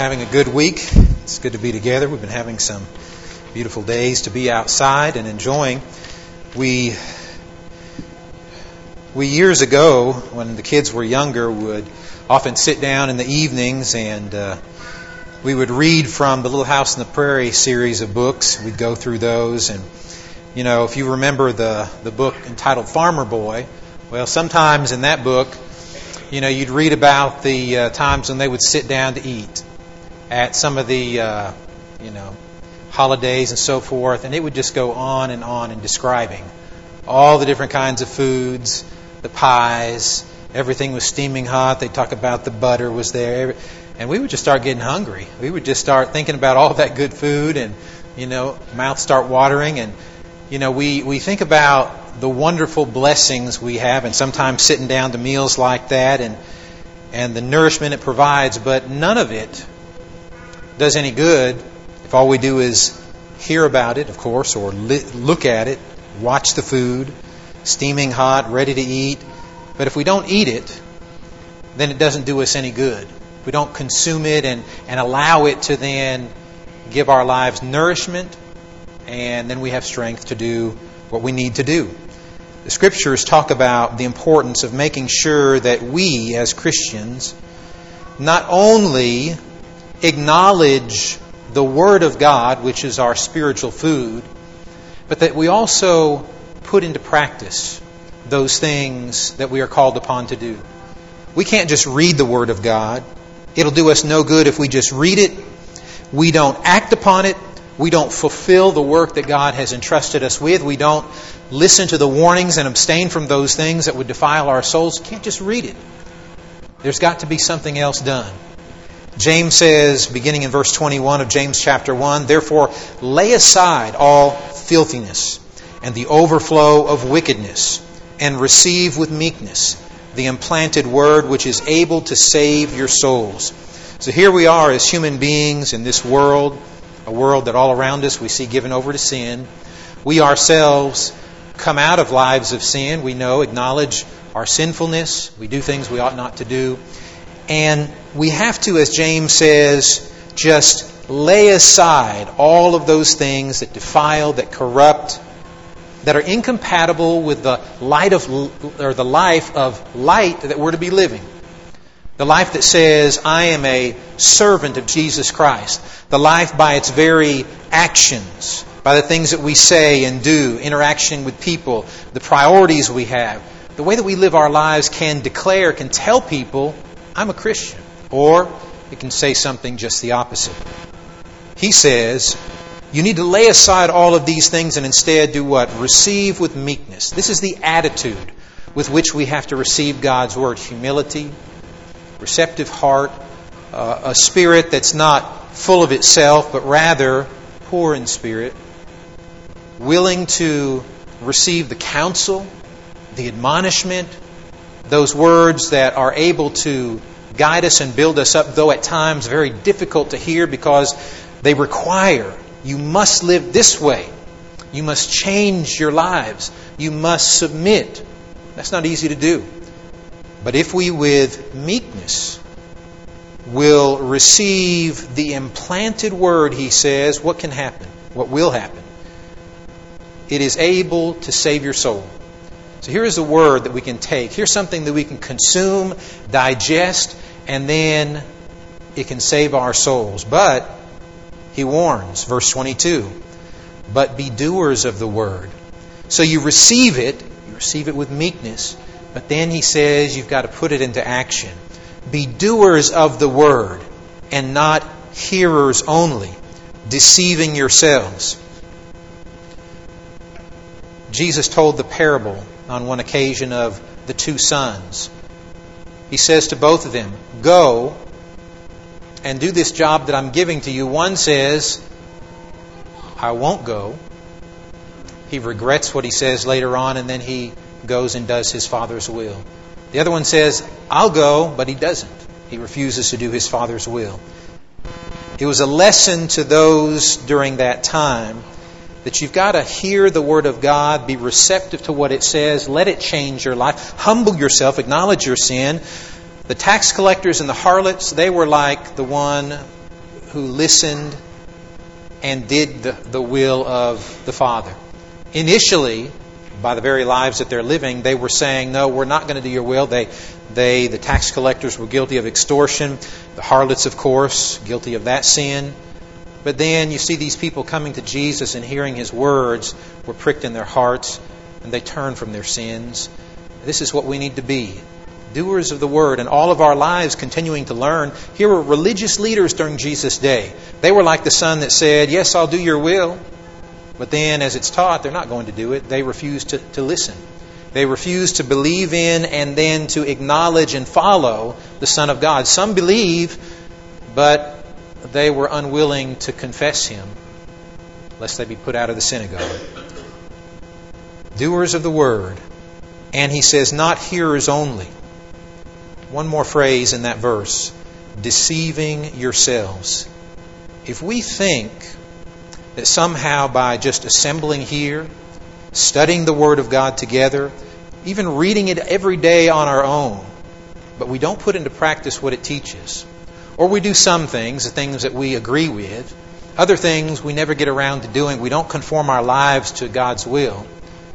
Having a good week. It's good to be together. We've been having some beautiful days to be outside and enjoying. We years ago, when the kids were younger, would often sit down in the evenings and we would read from the Little House on the Prairie series of books. We'd go through those, and if you remember the book entitled Farmer Boy, well, sometimes in that book, you'd read about the times when they would sit down to eat at some of the, holidays and so forth. And it would just go on in describing all the different kinds of foods, the pies, everything was steaming hot. They'd talk about the butter was there. And we would just start getting hungry. We would just start thinking about all that good food and, mouth start watering. And, we think about the wonderful blessings we have, and sometimes sitting down to meals like that and the nourishment it provides, but none of it does any good if all we do is hear about it, of course, or look at it, watch the food, steaming hot, ready to eat. But if we don't eat it, then it doesn't do us any good. We don't consume it and allow it to then give our lives nourishment, and then we have strength to do what we need to do. The Scriptures talk about the importance of making sure that we, as Christians, not only acknowledge the Word of God, which is our spiritual food, but that we also put into practice those things that we are called upon to do. We can't just read the Word of God. It'll do us no good if we just read it. We don't act upon it. We don't fulfill the work that God has entrusted us with. We don't listen to the warnings and abstain from those things that would defile our souls. You can't just read it. There's got to be something else done. James says, beginning in verse 21 of James chapter 1, "Therefore lay aside all filthiness and the overflow of wickedness, and receive with meekness the implanted word which is able to save your souls." So here we are as human beings in this world, a world that all around us we see given over to sin. We ourselves come out of lives of sin. We acknowledge our sinfulness. We do things we ought not to do. And we have to, as James says, just lay aside all of those things that defile, that corrupt, that are incompatible with the life of light that we're to be living. The life that says, I am a servant of Jesus Christ. The life by its very actions, by the things that we say and do, interaction with people, the priorities we have. The way that we live our lives can tell people, I'm a Christian. Or it can say something just the opposite. He says, you need to lay aside all of these things and instead do what? Receive with meekness. This is the attitude with which we have to receive God's Word. Humility, receptive heart, a spirit that's not full of itself, but rather poor in spirit, willing to receive the counsel, the admonishment, those words that are able to guide us and build us up, though at times very difficult to hear because they require, you must live this way. You must change your lives. You must submit. That's not easy to do. But if we with meekness will receive the implanted word, he says, what can happen? What will happen? It is able to save your soul. So here is a word that we can take. Here's something that we can consume, digest, and then it can save our souls. But he warns, verse 22, but be doers of the word. So you receive it with meekness, but then he says you've got to put it into action. Be doers of the word and not hearers only, deceiving yourselves. Jesus told the parable on one occasion of the two sons. He says to both of them, go and do this job that I'm giving to you. One says, I won't go. He regrets what he says later on, and then he goes and does his Father's will. The other one says, I'll go, but he doesn't. He refuses to do his Father's will. It was a lesson to those during that time that you've got to hear the Word of God, be receptive to what it says, let it change your life, humble yourself, acknowledge your sin. The tax collectors and the harlots, they were like the one who listened and did the will of the Father. Initially, by the very lives that they're living, they were saying, no, we're not going to do your will. The tax collectors were guilty of extortion. The harlots, of course, guilty of that sin. But then you see these people coming to Jesus and hearing His words were pricked in their hearts, and they turned from their sins. This is what we need to be. Doers of the Word, and all of our lives continuing to learn. Here were religious leaders during Jesus' day. They were like the son that said, yes, I'll do your will. But then as it's taught, they're not going to do it. They refuse to listen. They refuse to believe in and then to acknowledge and follow the Son of God. Some believe, but they were unwilling to confess Him, lest they be put out of the synagogue. Doers of the Word. And He says, not hearers only. One more phrase in that verse. Deceiving yourselves. If we think that somehow by just assembling here, studying the Word of God together, even reading it every day on our own, but we don't put into practice what it teaches, or we do some things, the things that we agree with, other things we never get around to doing, we don't conform our lives to God's will,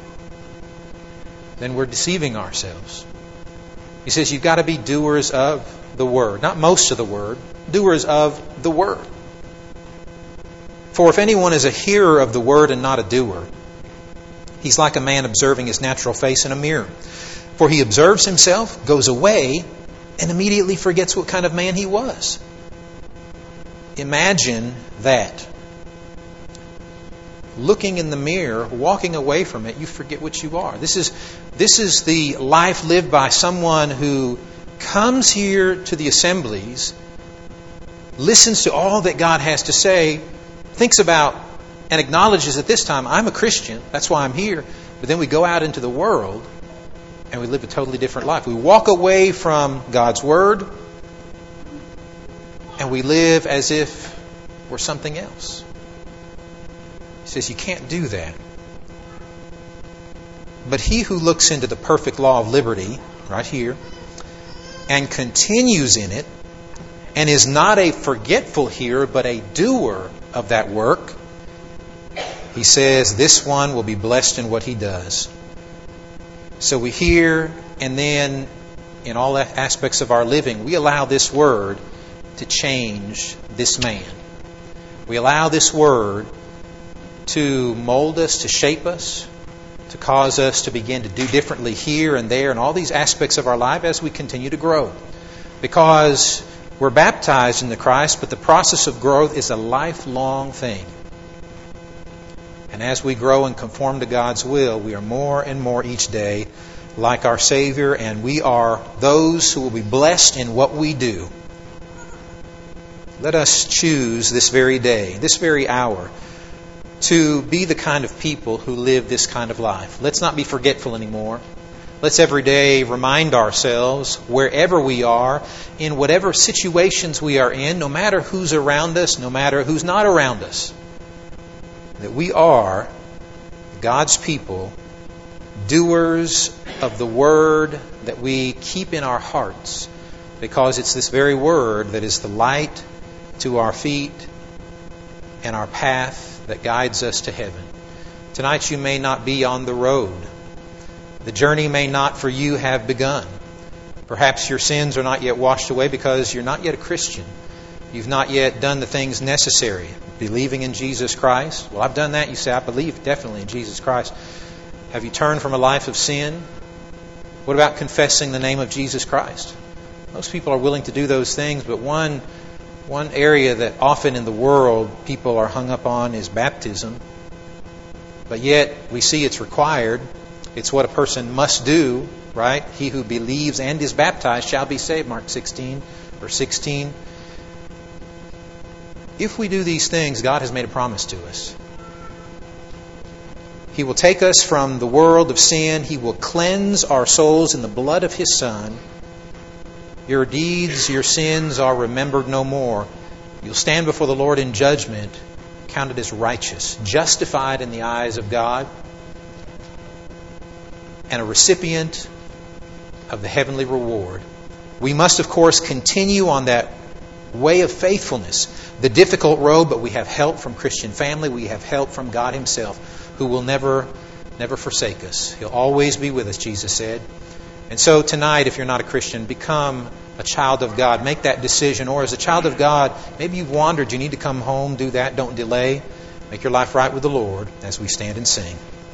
then we're deceiving ourselves. He says you've got to be doers of the Word, not most of the Word, doers of the Word. For if anyone is a hearer of the Word and not a doer, he's like a man observing his natural face in a mirror. For he observes himself, goes away, and immediately forgets what kind of man he was. Imagine that. Looking in the mirror, walking away from it, you forget what you are. This is the life lived by someone who comes here to the assemblies, listens to all that God has to say, thinks about and acknowledges at this time, I'm a Christian, that's why I'm here. But then we go out into the world and we live a totally different life. We walk away from God's Word and we live as if we're something else. He says you can't do that. But he who looks into the perfect law of liberty, right here, and continues in it, and is not a forgetful hearer, but a doer of that work, he says this one will be blessed in what he does. So we hear, and then in all aspects of our living, we allow this Word to change this man. We allow this Word to mold us, to shape us, to cause us to begin to do differently here and there in all these aspects of our life as we continue to grow. Because we're baptized into Christ, but the process of growth is a lifelong thing. And as we grow and conform to God's will, we are more and more each day like our Savior, and we are those who will be blessed in what we do. Let us choose this very day, this very hour, to be the kind of people who live this kind of life. Let's not be forgetful anymore. Let's every day remind ourselves, wherever we are, in whatever situations we are in, no matter who's around us, no matter who's not around us, that we are God's people, doers of the Word that we keep in our hearts, because it's this very Word that is the light to our feet and our path that guides us to heaven. Tonight you may not be on the road. The journey may not for you have begun. Perhaps your sins are not yet washed away because you're not yet a Christian. You've not yet done the things necessary. Believing in Jesus Christ. Well, I've done that. You say, I believe definitely in Jesus Christ. Have you turned from a life of sin? What about confessing the name of Jesus Christ? Most people are willing to do those things, but one area that often in the world people are hung up on is baptism. But yet we see it's required. It's what a person must do, right? He who believes and is baptized shall be saved, Mark 16, verse 16. If we do these things, God has made a promise to us. He will take us from the world of sin. He will cleanse our souls in the blood of His Son. Your deeds, your sins are remembered no more. You'll stand before the Lord in judgment, counted as righteous, justified in the eyes of God, and a recipient of the heavenly reward. We must, of course, continue on that way of faithfulness, the difficult road, but we have help from Christian family. We have help from God Himself, who will never forsake us. He'll always be with us, Jesus said. And so tonight, if you're not a Christian, become a child of God. Make that decision. Or as a child of God, maybe you've wandered. You need to come home. Do that. Don't delay. Make your life right with the Lord as we stand and sing.